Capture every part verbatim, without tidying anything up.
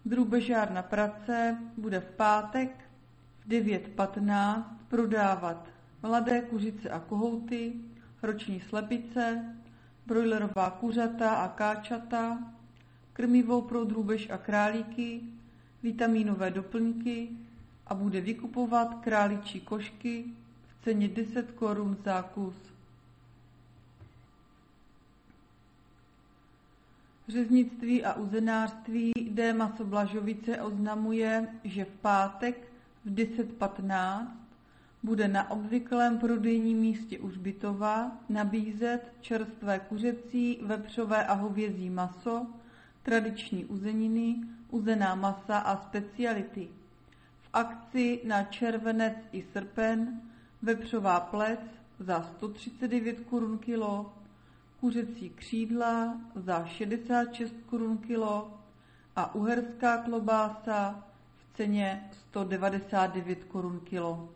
Drůbežárna Prace bude v pátek v devět patnáct prodávat mladé kuřice a kohouty, roční slepice, brojlerová kuřata a káčata, krmivo pro drůbež a králíky, vitamínové doplňky a bude vykupovat králičí košky v ceně deset korun za kus. Řeznictví a uzenářství D. Maso Blažovice oznamuje, že v pátek v deset patnáct bude na obvyklém prodejním místě u Hřbitova nabízet čerstvé kuřecí, vepřové a hovězí maso, tradiční uzeniny, uzená masa a speciality. V akci na červenec i srpen vepřová plec za sto třicet devět korun kilo, kuřecí křídla za šedesát šest korun kilo a uherská klobása v ceně sto devadesát devět korun kilo.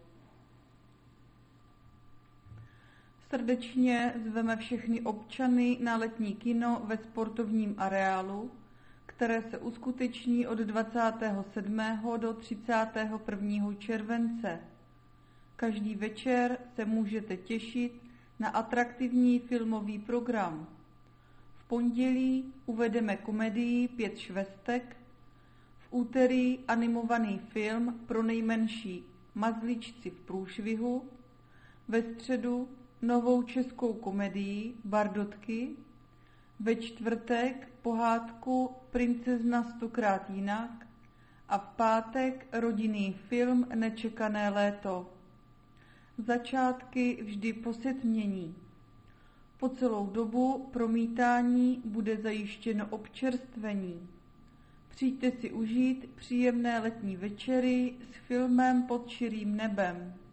Srdečně zveme všechny občany na letní kino ve sportovním areálu, které se uskuteční od dvacátého sedmého do třicátého prvního července. Každý večer se můžete těšit na atraktivní filmový program. V pondělí uvedeme komedii Pět švestek, v úterý animovaný film pro nejmenší Mazlíčci v průšvihu, ve středu novou českou komedii Bardotky, ve čtvrtek pohádku Princezna stokrát jinak a v pátek rodinný film Nečekané léto. Začátky vždy po setmění. Po celou dobu promítání bude zajištěno občerstvení. Přijďte si užít příjemné letní večery s filmem Pod širým nebem.